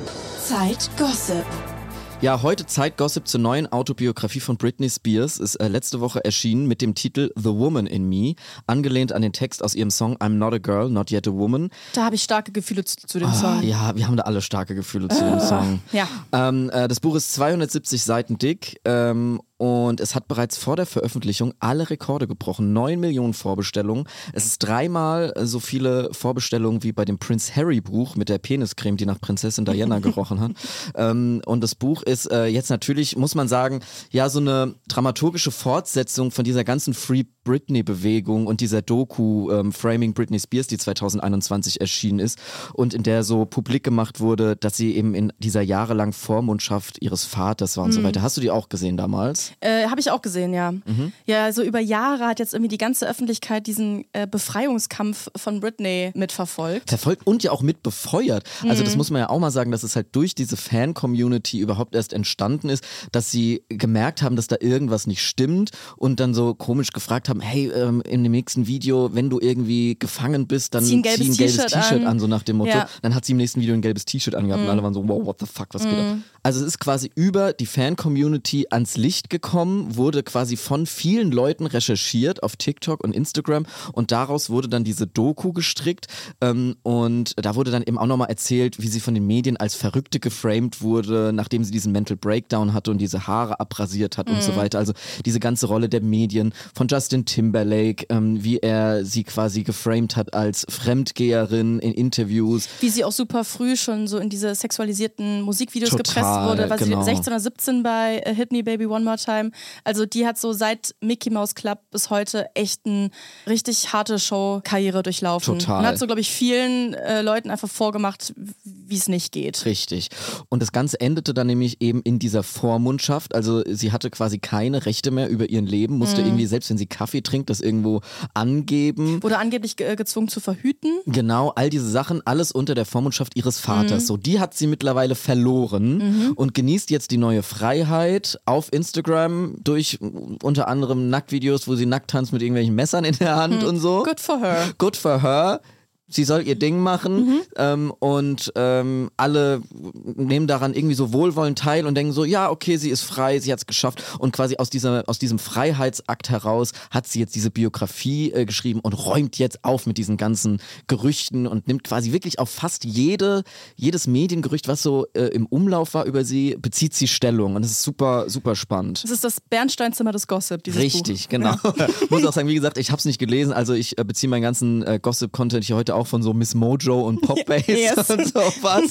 Zeit Gossip. Ja, heute Zeitgossip zur neuen Autobiografie von Britney Spears ist äh, letzte Woche erschienen mit dem Titel The Woman in Me, angelehnt an den Text aus ihrem Song I'm Not a Girl, Not Yet a Woman. Da habe ich starke Gefühle zu, zu dem Ah, Song. ja, wir haben da alle starke Gefühle zu dem Song. Ja. Ähm, äh, das Buch ist zweihundertsiebzig Seiten dick ähm, und es hat bereits vor der Veröffentlichung alle Rekorde gebrochen. Neun Millionen Vorbestellungen. Es ist dreimal so viele Vorbestellungen wie bei dem Prince Harry Buch mit der Peniscreme, die nach Prinzessin Diana gerochen hat. Ähm, und das Buch ist äh, jetzt natürlich, muss man sagen, ja so eine dramaturgische Fortsetzung von dieser ganzen Free Britney-Bewegung und dieser Doku ähm, Framing Britney Spears, die zweitausendeinundzwanzig erschienen ist und in der so publik gemacht wurde, dass sie eben in dieser jahrelangen Vormundschaft ihres Vaters war und so weiter. Hast du die auch gesehen damals? Äh, habe ich auch gesehen, ja. Ja, so über Jahre hat jetzt irgendwie die ganze Öffentlichkeit diesen äh, Befreiungskampf von Britney mitverfolgt. Verfolgt und ja auch mit befeuert. Also das muss man ja auch mal sagen, dass es halt durch diese Fan-Community überhaupt erst entstanden ist, dass sie gemerkt haben, dass da irgendwas nicht stimmt und dann so komisch gefragt haben, hey, ähm, in dem nächsten Video, wenn du irgendwie gefangen bist, dann Zieh ein gelbes zieh ein gelbes T-Shirt T-Shirt an. an, so nach dem Motto. Ja. Dann hat sie im nächsten Video ein gelbes T-Shirt angehabt und alle waren so, wow, what the fuck, was geht ab? Also es ist quasi über die Fan-Community ans Licht gekommen, wurde quasi von vielen Leuten recherchiert auf TikTok und Instagram und daraus wurde dann diese Doku gestrickt ähm, und da wurde dann eben auch nochmal erzählt, wie sie von den Medien als Verrückte geframed wurde, nachdem sie diesen Mental Breakdown hatte und diese Haare abrasiert hat und so weiter. Also diese ganze Rolle der Medien von Justin Timberlake, ähm, wie er sie quasi geframed hat als Fremdgeherin in Interviews. Wie sie auch super früh schon so in diese sexualisierten Musikvideos Total, gepresst wurde, weil genau. sie sechzehn oder siebzehn bei äh, Hit Me Baby One More Time. Also die hat so seit Mickey Mouse Club bis heute echt eine richtig harte Show-Karriere durchlaufen. Total. Und hat so, glaube ich, vielen äh, Leuten einfach vorgemacht, wie es nicht geht. Richtig. Und das Ganze endete dann nämlich eben in dieser Vormundschaft. Also sie hatte quasi keine Rechte mehr über ihren Leben, musste irgendwie, selbst wenn sie Kaffee trinkt, das irgendwo angeben. Wurde angeblich ge gezwungen zu verhüten. Genau, all diese Sachen, alles unter der Vormundschaft ihres Vaters. So, die hat sie mittlerweile verloren und genießt jetzt die neue Freiheit auf Instagram durch unter anderem Nacktvideos, wo sie nackt tanzt mit irgendwelchen Messern in der Hand und so. Good for her. Good for her. Sie soll ihr Ding machen Mhm. ähm, und ähm, alle nehmen daran irgendwie so wohlwollend teil und denken so, ja, okay, sie ist frei, sie hat es geschafft und quasi aus, dieser, aus diesem Freiheitsakt heraus hat sie jetzt diese Biografie äh, geschrieben und räumt jetzt auf mit diesen ganzen Gerüchten und nimmt quasi wirklich auf fast jede, jedes Mediengerücht, was so äh, im Umlauf war über sie, bezieht sie Stellung und das ist super, super spannend. Das ist das Bernsteinzimmer des Gossip, dieses Richtig, Buch. genau. Muss auch sagen, wie gesagt, ich habe es nicht gelesen, also ich äh, beziehe meinen ganzen äh, Gossip-Content hier heute auch von so Miss Mojo und Popbase Yes. und sowas.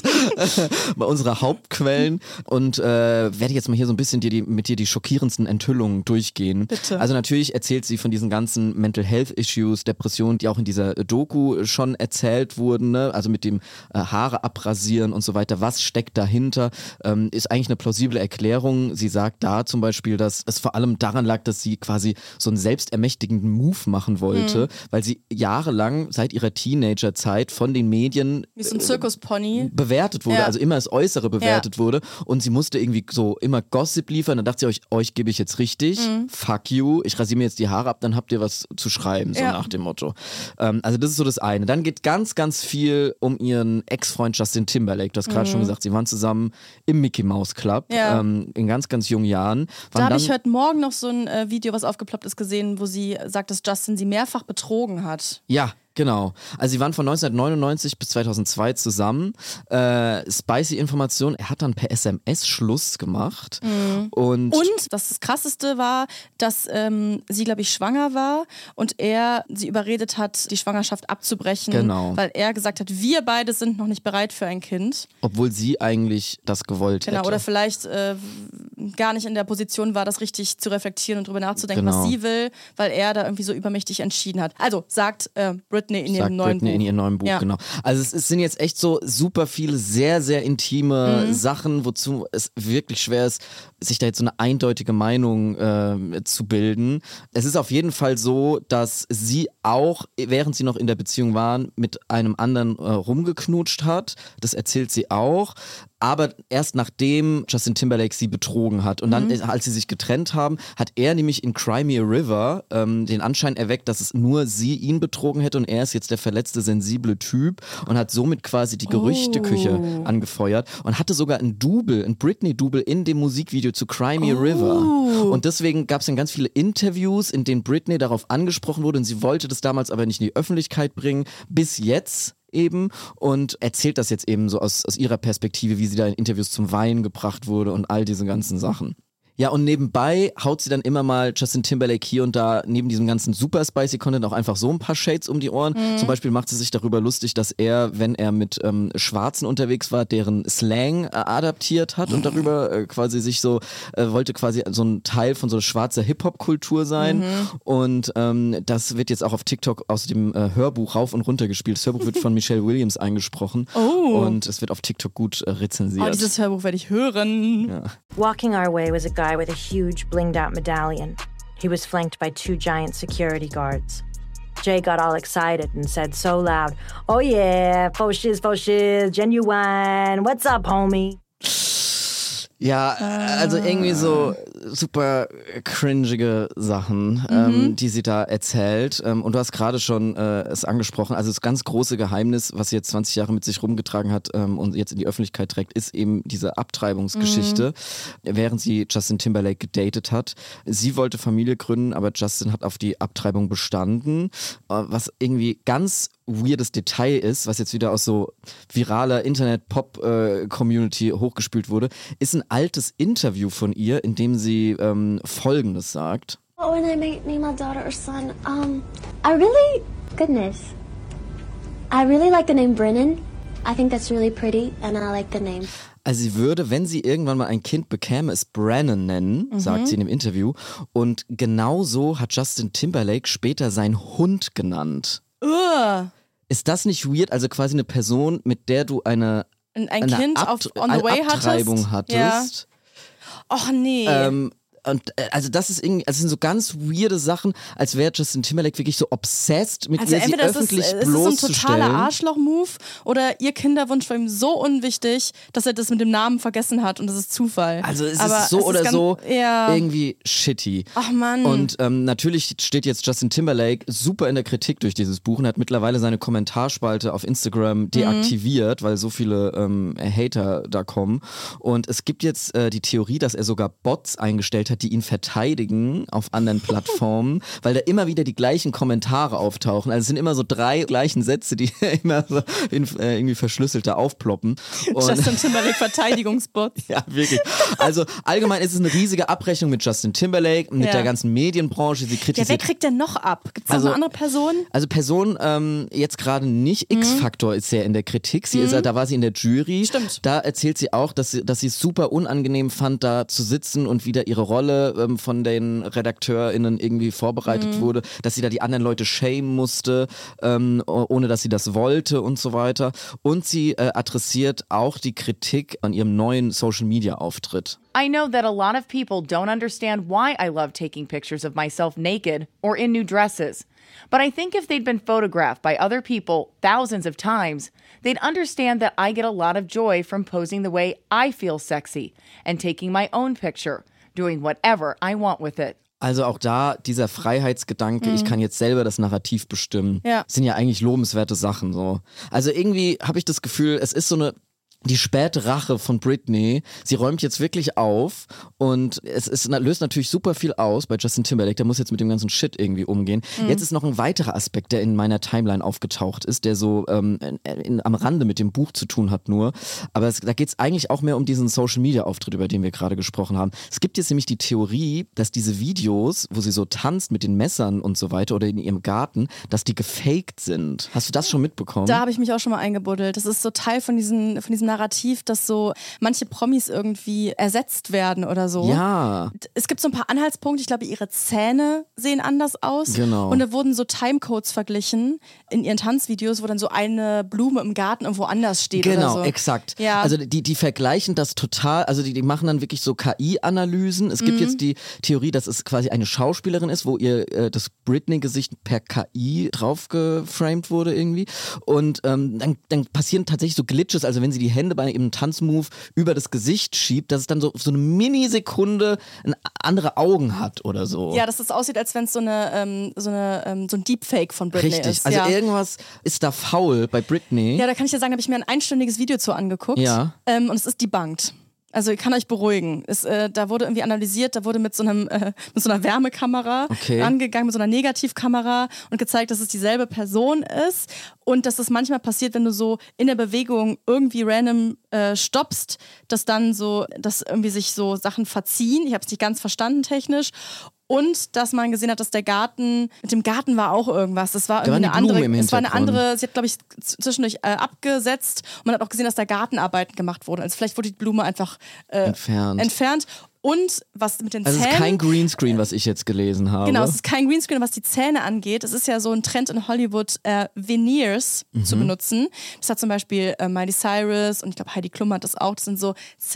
Bei unserer Hauptquellen und äh, werde jetzt mal hier so ein bisschen dir die, mit dir die schockierendsten Enthüllungen durchgehen. Bitte. Also natürlich erzählt sie von diesen ganzen Mental Health Issues, Depressionen, die auch in dieser Doku schon erzählt wurden, ne? Also mit dem äh, Haare abrasieren und so weiter. Was steckt dahinter? Ähm, ist eigentlich eine plausible Erklärung. Sie sagt da zum Beispiel, dass es vor allem daran lag, dass sie quasi so einen selbstermächtigenden Move machen wollte, Mhm. weil sie jahrelang seit ihrer Teenagerzeit Teenagerzeit von den Medien Wie so ein Zirkuspony. bewertet wurde, Ja. also immer das Äußere bewertet Ja. wurde und sie musste irgendwie so immer Gossip liefern, dann dachte sie euch, euch gebe ich jetzt richtig, Mhm. fuck you, ich rasiere mir jetzt die Haare ab, dann habt ihr was zu schreiben, so Ja. nach dem Motto. Ähm, also das ist so das eine. Dann geht ganz, ganz viel um ihren Ex-Freund Justin Timberlake, du hast gerade schon gesagt, sie waren zusammen im Mickey Mouse Club Mhm. Ja. ähm, in ganz, ganz jungen Jahren. Da Waren habe dann- ich heute Morgen noch so ein äh, Video, was aufgeploppt ist, gesehen, wo sie sagt, dass Justin sie mehrfach betrogen hat. Ja, genau. Also sie waren von neunzehnhundertneunundneunzig bis zweitausendzwei zusammen. Äh, spicy Information, er hat dann per S M S Schluss gemacht. Und, Und das, das Krasseste war, dass ähm, sie, glaube ich, schwanger war und er sie überredet hat, die Schwangerschaft abzubrechen, Genau. weil er gesagt hat, wir beide sind noch nicht bereit für ein Kind. obwohl sie eigentlich das gewollt Genau, hätte. oder vielleicht äh, gar nicht in der Position war, das richtig zu reflektieren und drüber nachzudenken, Genau. was sie will, weil er da irgendwie so übermächtig entschieden hat. Also sagt äh, Britney in ihrem Sagt neuen Britney Buch. in ihrem neuen Buch, Ja. genau. Also es, es sind jetzt echt so super viele sehr, sehr intime Mhm. Sachen, wozu es wirklich schwer ist, sich da jetzt so eine eindeutige Meinung äh, zu bilden. Es ist auf jeden Fall so, dass sie auch, während sie noch in der Beziehung waren, mit einem anderen äh, rumgeknutscht hat. Das erzählt sie auch. Aber erst nachdem Justin Timberlake sie betrogen hat. Und dann, Mhm. als sie sich getrennt haben, hat er nämlich in Cry Me a River ähm, den Anschein erweckt, dass es nur sie ihn betrogen hätte und er ist jetzt der verletzte, sensible Typ und hat somit quasi die Gerüchteküche Oh. angefeuert und hatte sogar ein Double, ein Britney-Double in dem Musikvideo zu Cry Me a Oh. River. Und deswegen gab es dann ganz viele Interviews, in denen Britney darauf angesprochen wurde und sie wollte das damals aber nicht in die Öffentlichkeit bringen. Bis jetzt eben und erzählt das jetzt eben so aus, aus ihrer Perspektive, wie sie da in Interviews zum Weinen gebracht wurde und all diese ganzen Sachen. Ja, und nebenbei haut sie dann immer mal Justin Timberlake hier und da neben diesem ganzen super spicy Content auch einfach so ein paar Shades um die Ohren. Mhm. Zum Beispiel macht sie sich darüber lustig, dass er, wenn er mit ähm, Schwarzen unterwegs war, deren Slang äh, adaptiert hat und darüber äh, quasi sich so, äh, wollte quasi so ein Teil von so schwarzer Hip-Hop-Kultur sein. Mhm. Und ähm, das wird jetzt auch auf TikTok aus dem äh, Hörbuch rauf und runter gespielt. Das Hörbuch wird von Michelle Williams eingesprochen Oh. und es wird auf TikTok gut äh, rezensiert. Oh, dieses Hörbuch werde ich hören. ja. Walking our way was a guy with a huge blinged out medallion. He was flanked by two giant security guards. Jay got all excited and said so loud, "Oh yeah, faux shiz, faux shiz, genuine. What's up, homie?" Ja, also irgendwie so super cringige Sachen, ähm, die sie da erzählt. Ähm, und du hast gerade schon äh, es angesprochen, also das ganz große Geheimnis, was sie jetzt zwanzig Jahre mit sich rumgetragen hat ähm, und jetzt in die Öffentlichkeit trägt, ist eben diese Abtreibungsgeschichte, während sie Justin Timberlake gedatet hat. Sie wollte Familie gründen, aber Justin hat auf die Abtreibung bestanden, äh, was irgendwie ganz weirdes Detail ist, was jetzt wieder aus so viraler Internet-Pop-Community hochgespült wurde, ist ein altes Interview von ihr, in dem sie ähm, Folgendes sagt. Oh, when I make name my daughter or son, um, I really, goodness, I really like the name Brennan. I think that's really pretty, and I like the name. Also sie würde, wenn sie irgendwann mal ein Kind bekäme, es Brannon nennen, sagt sie in dem Interview. Und genauso hat Justin Timberlake später seinen Hund genannt. Ugh. Ist das nicht weird? Also quasi eine Person, mit der du eine, Ein, ein eine Kind Abt- auf on the eine way Abtreibung hattest. Ja. hattest. Och nee. Ähm, und äh, also das ist irgendwie, also es sind so ganz weirde Sachen, als wäre Justin Timberlake wirklich so obsessed mit Also ihr, sie entweder ist es, öffentlich ist es so ein bloßzustellen. totaler Arschloch-Move oder ihr Kinderwunsch war ihm so unwichtig, dass er das mit dem Namen vergessen hat und das ist Zufall. Also es Aber ist so es oder ganz, so ja. irgendwie shitty. Ach Mann. Und ähm, natürlich steht jetzt Justin Timberlake super in der Kritik durch dieses Buch und hat mittlerweile seine Kommentarspalte auf Instagram deaktiviert, weil so viele ähm, Hater da kommen. Und es gibt jetzt äh, die Theorie, dass er sogar Bots eingestellt hat, die ihn verteidigen auf anderen Plattformen, weil da immer wieder die gleichen Kommentare auftauchen. Also es sind immer so drei gleichen Sätze, die immer so in, äh, irgendwie verschlüsselter aufploppen. Und Justin Timberlake Verteidigungsbot. ja, wirklich. Also allgemein ist es eine riesige Abrechnung mit Justin Timberlake, mit Ja. der ganzen Medienbranche. Sie Ja, wer kritisiert. kriegt denn noch ab? Gibt es Also- noch eine andere Person? Also Person ähm, jetzt gerade nicht, Mhm. X-Factor ist sehr in der Kritik. Sie ist, da war sie in der Jury. Stimmt. Da erzählt sie auch, dass sie, dass sie es super unangenehm fand, da zu sitzen und wieder ihre Rolle Rolle ähm, von den RedakteurInnen irgendwie vorbereitet Mhm. wurde, dass sie da die anderen Leute shamen musste, ähm, ohne dass sie das wollte und so weiter. Und sie äh, adressiert auch die Kritik an ihrem neuen Social-Media-Auftritt. I know that a lot of people don't understand why I love taking pictures of myself naked or in new dresses. But I think if they'd been photographed by other people thousands of times, they'd understand that I get a lot of joy from posing the way I feel sexy and taking my own picture, doing whatever I want with it. Also auch da dieser Freiheitsgedanke, Mhm. ich kann jetzt selber das Narrativ bestimmen, Ja. sind ja eigentlich lobenswerte Sachen so. Also irgendwie habe ich das Gefühl, es ist so eine die späte Rache von Britney. Sie räumt jetzt wirklich auf und es ist, löst natürlich super viel aus bei Justin Timberlake. Der muss jetzt mit dem ganzen Shit irgendwie umgehen. Mhm. Jetzt ist noch ein weiterer Aspekt, der in meiner Timeline aufgetaucht ist, der so ähm, in, in, am Rande mit dem Buch zu tun hat nur. Aber es, da geht es eigentlich auch mehr um diesen Social-Media-Auftritt, über den wir gerade gesprochen haben. Es gibt jetzt nämlich die Theorie, dass diese Videos, wo sie so tanzt mit den Messern und so weiter oder in ihrem Garten, dass die gefaked sind. Hast du das schon mitbekommen? Da habe ich mich auch schon mal eingebuddelt. Das ist so Teil von, diesen, von diesem Narrativ, dass so manche Promis irgendwie ersetzt werden oder so. Ja. Es gibt so ein paar Anhaltspunkte. Ich glaube, ihre Zähne sehen anders aus. Genau. Und da wurden so Timecodes verglichen in ihren Tanzvideos, wo dann so eine Blume im Garten irgendwo anders steht Genau, oder so. exakt. Ja. Also die, die vergleichen das total, also die, die machen dann wirklich so K I-Analysen. Es gibt Mhm. jetzt die Theorie, dass es quasi eine Schauspielerin ist, wo ihr äh, das Britney-Gesicht per K I draufgeframed wurde irgendwie. Und ähm, dann, dann passieren tatsächlich so Glitches, also wenn sie die Hände bei einem Tanzmove über das Gesicht schiebt, dass es dann so, so eine Minisekunde ein, andere Augen hat oder so. Ja, dass es aussieht, als wenn es so, eine, ähm, so, eine, ähm, so ein Deepfake von Britney Richtig, ist. also ja. irgendwas ist da faul bei Britney. Ja, da kann ich dir sagen, da habe ich mir ein einstündiges Video zu angeguckt. Ja. Ähm, und es ist debunked. Also ich kann euch beruhigen. Es, äh, da wurde irgendwie analysiert, da wurde mit so, einem, äh, mit so einer Wärmekamera Okay. rangegangen, mit so einer Negativkamera und gezeigt, dass es dieselbe Person ist und dass es manchmal passiert, wenn du so in der Bewegung irgendwie random äh, stoppst, dass dann so, dass irgendwie sich so Sachen verziehen. Ich habe es nicht ganz verstanden technisch. Und dass man gesehen hat, dass der Garten, mit dem Garten war auch irgendwas. Das war Da irgendwie waren eine die Blumen andere, im es war eine Hintergrund. andere, sie hat, glaube ich, z- zwischendurch äh, abgesetzt und man hat auch gesehen, dass da Gartenarbeiten gemacht wurden. Also vielleicht wurde die Blume einfach äh, Entfernt. entfernt. Und was mit den Also es Zähnen... ist kein Greenscreen, was ich jetzt gelesen habe. Genau, es ist kein Greenscreen, was die Zähne angeht. Es ist ja so ein Trend in Hollywood, äh, Veneers Mhm. zu benutzen. Das hat zum Beispiel äh, Miley Cyrus und ich glaube Heidi Klum hat das auch. Das sind so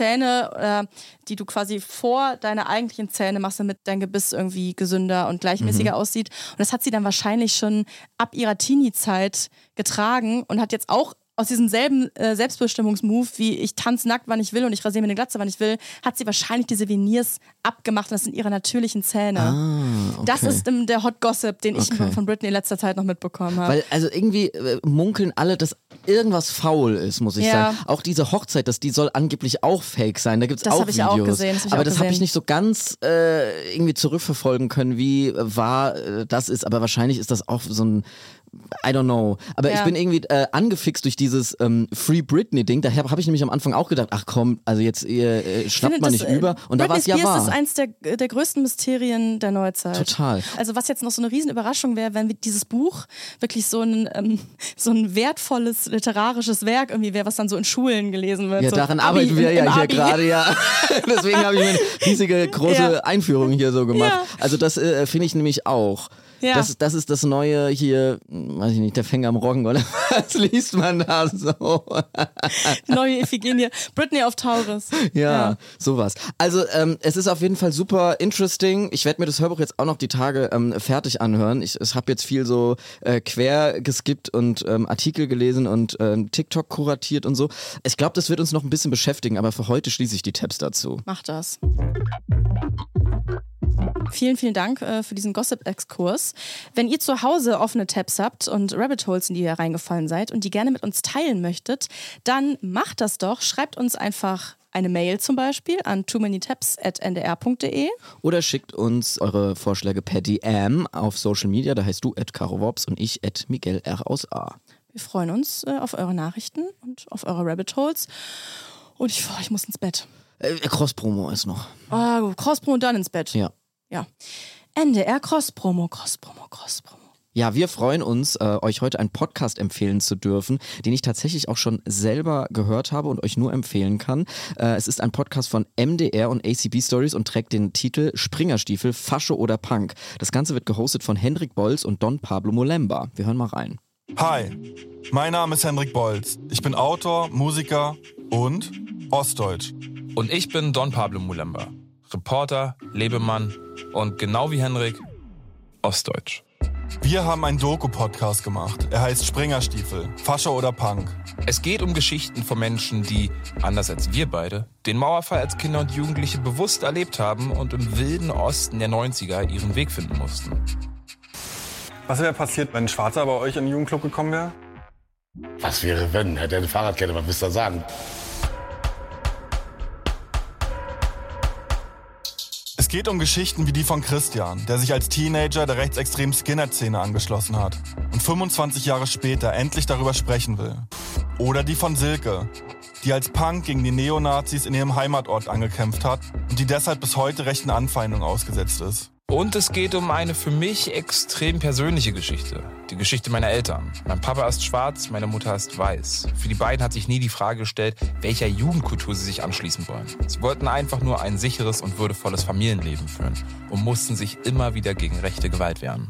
Zähne, äh, die du quasi vor deine eigentlichen Zähne machst, damit dein Gebiss irgendwie gesünder und gleichmäßiger Mhm. aussieht. Und das hat sie dann wahrscheinlich schon ab ihrer Teenie-Zeit getragen und hat jetzt auch aus diesem selben äh, Selbstbestimmungsmove, wie ich tanze nackt, wann ich will und ich rasiere mir eine Glatze, wann ich will, hat sie wahrscheinlich diese Veneers abgemacht und das sind ihre natürlichen Zähne. Ah, okay. Das ist ähm, der Hot Gossip, den ich Okay. von Britney in letzter Zeit noch mitbekommen habe. Weil, also irgendwie äh, munkeln alle, dass irgendwas faul ist, muss ich Ja. sagen. Auch diese Hochzeit, das, die soll angeblich auch fake sein. Da gibt es Das auch hab ich Videos. auch gesehen, das hab ich aber auch das habe ich gesehen. nicht so ganz äh, irgendwie zurückverfolgen können, wie äh, wahr äh, das ist. Aber wahrscheinlich ist das auch so ein I don't know. Aber Ja. ich bin irgendwie äh, angefixt durch dieses ähm, Free Britney-Ding. Daher habe ich nämlich am Anfang auch gedacht, ach komm, also jetzt ihr, äh, schnappt finde, man das, nicht äh, über. Und da war Britney es ja Spears wahr. ist eins der, der größten Mysterien der Neuzeit. Total. Also was jetzt noch so eine Riesenüberraschung wäre, wenn wir dieses Buch wirklich so ein, ähm, so ein wertvolles literarisches Werk irgendwie wäre, was dann so in Schulen gelesen wird. Ja, so daran Abi, arbeiten wir im- ja im hier Abi. gerade, ja. Deswegen habe ich mir eine riesige, große Ja. Einführung hier so gemacht. Ja. Also das äh, finde ich nämlich auch. Ja. Das, das ist das neue hier, hm, weiß ich nicht, der Fänger am Roggen, oder was liest man da so? Neue Iphigenie. Britney auf Taurus. Ja, sowas. Also ähm, es ist auf jeden Fall super interesting. Ich werde mir das Hörbuch jetzt auch noch die Tage ähm, fertig anhören. Ich, ich habe jetzt viel so äh, quer geskippt und ähm, Artikel gelesen und ähm, TikTok kuratiert und so. Ich glaube, das wird uns noch ein bisschen beschäftigen, aber für heute schließe ich die Tabs dazu. Mach das. Vielen, vielen Dank äh, für diesen Gossip-Exkurs. Wenn ihr zu Hause offene Tabs habt und Rabbit Holes, in die ihr reingefallen seid und die gerne mit uns teilen möchtet, dann macht das doch. Schreibt uns einfach eine Mail zum Beispiel an too many tabs at n d r punkt d e. Oder schickt uns eure Vorschläge per D M auf Social Media. Da heißt du at carowops und ich at Miguel R aus A. Wir freuen uns äh, auf eure Nachrichten und auf eure Rabbit Holes. Und ich, oh, ich muss ins Bett. Äh, Cross-Promo ist noch. Oh, Cross-Promo und dann ins Bett. Ja. Ja. N D R Cross-Promo, Cross-Promo, Cross-Promo. Ja, wir freuen uns, äh, euch heute einen Podcast empfehlen zu dürfen, den ich tatsächlich auch schon selber gehört habe und euch nur empfehlen kann. Äh, es ist ein Podcast von M D R und A C B Stories und trägt den Titel Springerstiefel, Fascho oder Punk. Das Ganze wird gehostet von Henrik Bolz und Don Pablo Molemba. Wir hören mal rein. Hi, mein Name ist Henrik Bolz. Ich bin Autor, Musiker und Ostdeutsch. Und ich bin Don Pablo Molemba, Reporter, Lebemann und genau wie Henrik, Ostdeutsch. Wir haben einen Doku-Podcast gemacht. Er heißt Springerstiefel, Fascho oder Punk. Es geht um Geschichten von Menschen, die, anders als wir beide, den Mauerfall als Kinder und Jugendliche bewusst erlebt haben und im wilden Osten der neunziger ihren Weg finden mussten. Was wäre passiert, wenn ein Schwarzer bei euch in den Jugendclub gekommen wäre? Was wäre, wenn? Hätte er eine Fahrradkette, was willst du da sagen? Es geht um Geschichten wie die von Christian, der sich als Teenager der rechtsextremen Skinhead-Szene angeschlossen hat und fünfundzwanzig Jahre später endlich darüber sprechen will. Oder die von Silke, die als Punk gegen die Neonazis in ihrem Heimatort angekämpft hat und die deshalb bis heute rechten Anfeindungen ausgesetzt ist. Und es geht um eine für mich extrem persönliche Geschichte. Die Geschichte meiner Eltern. Mein Papa ist schwarz, meine Mutter ist weiß. Für die beiden hat sich nie die Frage gestellt, welcher Jugendkultur sie sich anschließen wollen. Sie wollten einfach nur ein sicheres und würdevolles Familienleben führen und mussten sich immer wieder gegen rechte Gewalt wehren.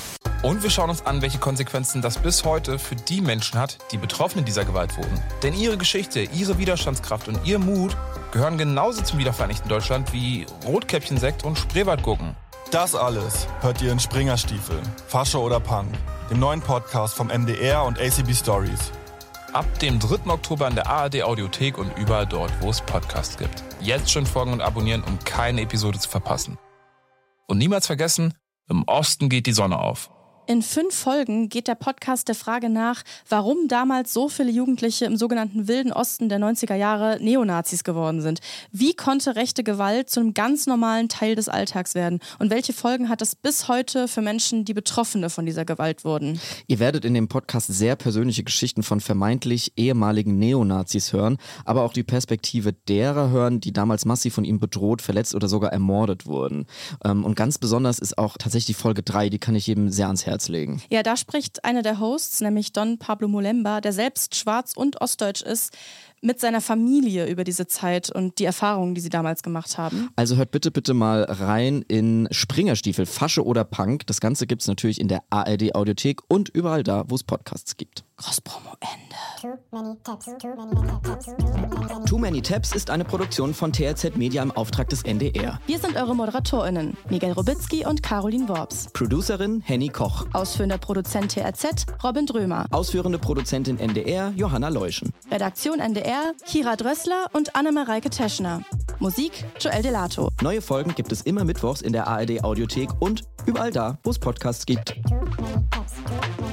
Und wir schauen uns an, welche Konsequenzen das bis heute für die Menschen hat, die Betroffen dieser Gewalt wurden. Denn ihre Geschichte, ihre Widerstandskraft und ihr Mut gehören genauso zum wiedervereinigten Deutschland wie Rotkäppchensekt und Spreewaldgurken. Das alles hört ihr in Springerstiefel, Fascho oder Punk, dem neuen Podcast vom M D R und A C B Stories. Ab dem dritten Oktober in der A R D Audiothek und überall dort, wo es Podcasts gibt. Jetzt schon folgen und abonnieren, um keine Episode zu verpassen. Und niemals vergessen, im Osten geht die Sonne auf. In fünf Folgen geht der Podcast der Frage nach, warum damals so viele Jugendliche im sogenannten Wilden Osten der neunziger Jahre Neonazis geworden sind. Wie konnte rechte Gewalt zu einem ganz normalen Teil des Alltags werden? Und welche Folgen hat es bis heute für Menschen, die Betroffene von dieser Gewalt wurden? Ihr werdet in dem Podcast sehr persönliche Geschichten von vermeintlich ehemaligen Neonazis hören, aber auch die Perspektive derer hören, die damals massiv von ihm bedroht, verletzt oder sogar ermordet wurden. Und ganz besonders ist auch tatsächlich die Folge drei, die kann ich jedem sehr ans Herz legen. Ja, da spricht einer der Hosts, nämlich Don Pablo Molemba, der selbst schwarz und ostdeutsch ist, mit seiner Familie über diese Zeit und die Erfahrungen, die sie damals gemacht haben. Also hört bitte, bitte mal rein in Springerstiefel, Fasche oder Punk. Das Ganze gibt es natürlich in der A R D Audiothek und überall da, wo es Podcasts gibt. Cross-Promo Ende. Too many tabs, too many tabs, too many. Too Many Tabs ist eine Produktion von T R Z Media im Auftrag des N D R. Wir sind eure ModeratorInnen, Miguel Robitzky und Caroline Worps. Producerin Henny Koch. Ausführender Produzent T R Z, Robin Drömer. Ausführende Produzentin N D R, Johanna Leuschen. Redaktion N D R, Kira Drössler und Anne-Mareike Teschner. Musik, Joel Delato. Neue Folgen gibt es immer mittwochs in der A R D Audiothek und überall da, wo es Podcasts gibt. Too many tabs, too many.